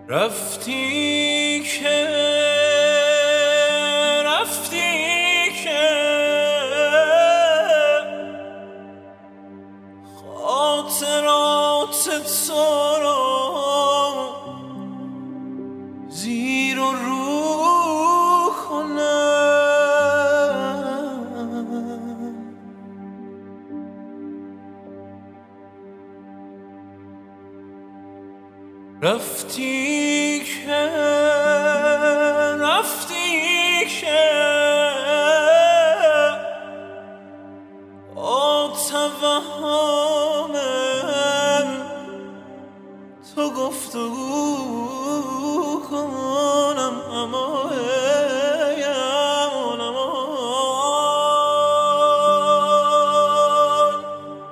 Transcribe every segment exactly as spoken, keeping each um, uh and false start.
رفتی که رفتی که خاطرات تو را زیر و رو کنم. رفتی که رفتی که با توهم تو گفتگو کنم، اما ای امان امان.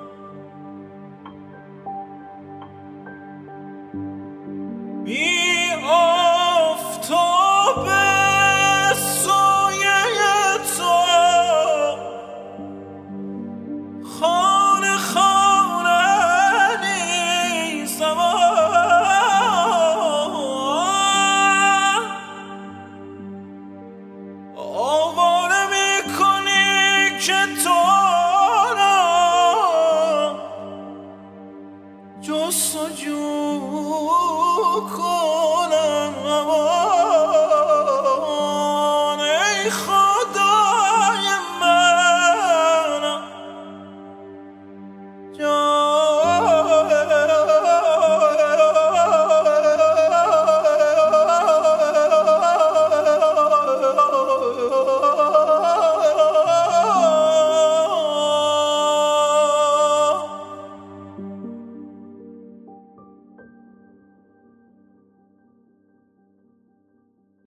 بی آفتاب سایه تو خانه خانه نیستم، آواره میکنی که تو را جستجو